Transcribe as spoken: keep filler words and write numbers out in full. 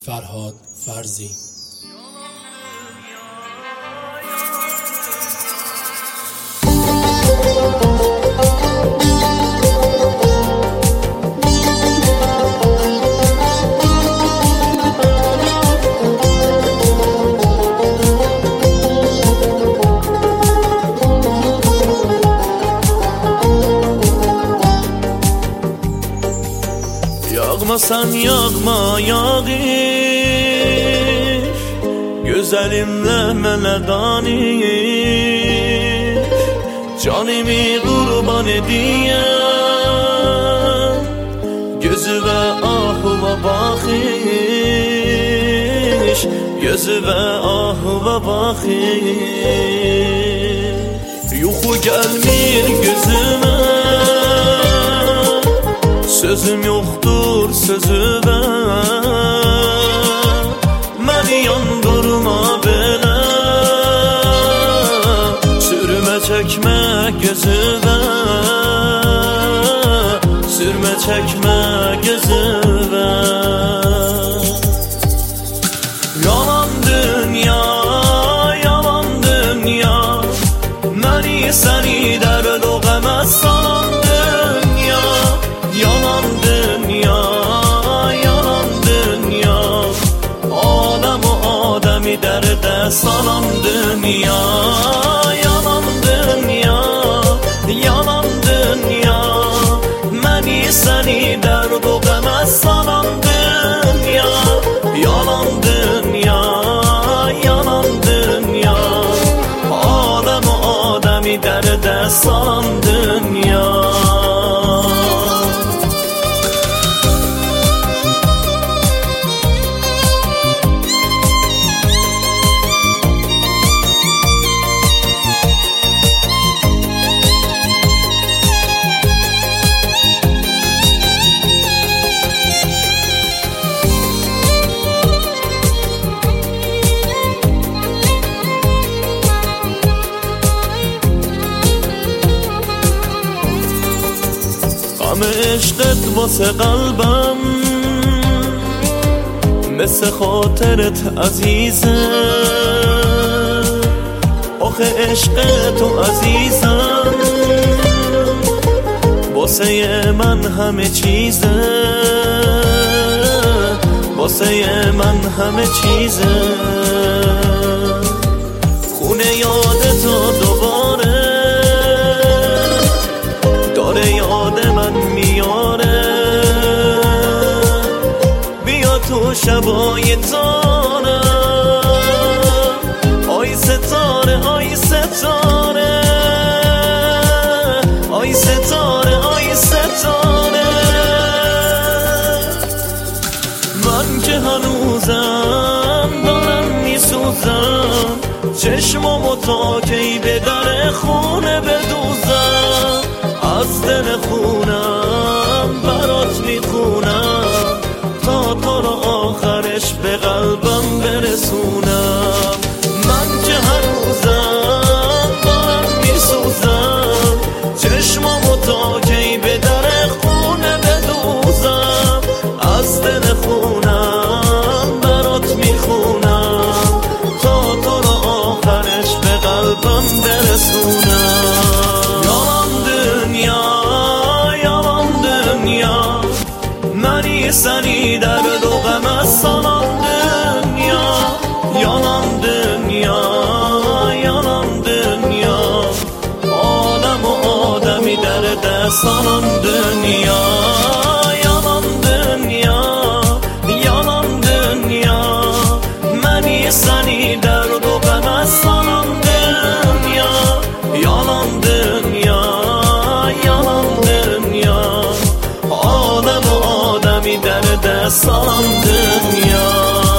فرهاد فرزی. Yağmasan yağma yağış, güzelimle meledani, canımı kurban ediyem, gözü ve ahıma bakış, gözü ve ahıma bakış. Yuxu gelmir gözüme, sözüm yoktur sözüme, məni yandırma belə, sürme çəkmə gözüme, sürme çəkmə gözüme. Yalan dünya, yalan dünya, məni səni dərd o qəmə salan dünya. Yalan dünya, yalan dünya, alem o ademi derde salan dünya. Yalan dünya, yalan dünya, məni səni dərd o qəmə salan dünya. Yalan dünya, yalan dünya, alem o ademi derde salan dünya. همه عشقت واسه قلبم مثل خاطرت عزیزه، آخه عشق تو عزیزم واسه من همه چیزه، واسه من همه چیزه. خونه یادتو دوباره داره یاد من میاره، بیا تو شبای تارم، آی ستاره آی ستاره، آی ستاره آی ستاره. من که هنوزم دارم میسوزم، چشمامو تا کی به در خونه بدوزم، از دل خونم برات میخونم تا تو رو آخرش به قلبم برسونم. من که هنوزم دارم میسوزم، چشمامو تا کی به در خونه بدوزم، از دل خونم برات میخونم تا تو رو آخرش به قلبم برسونم. سنی درد و غم سالان دنیا. یالان دنیا، یالان دنیا، عالم و آدمی درد سالان دنیا. یالان دنیا، یالان دنیا، منی سنی درد و غم سالان دنیا. یالان دنیا، یالان دنیا، عالم و آدمی درد سالان دنیا.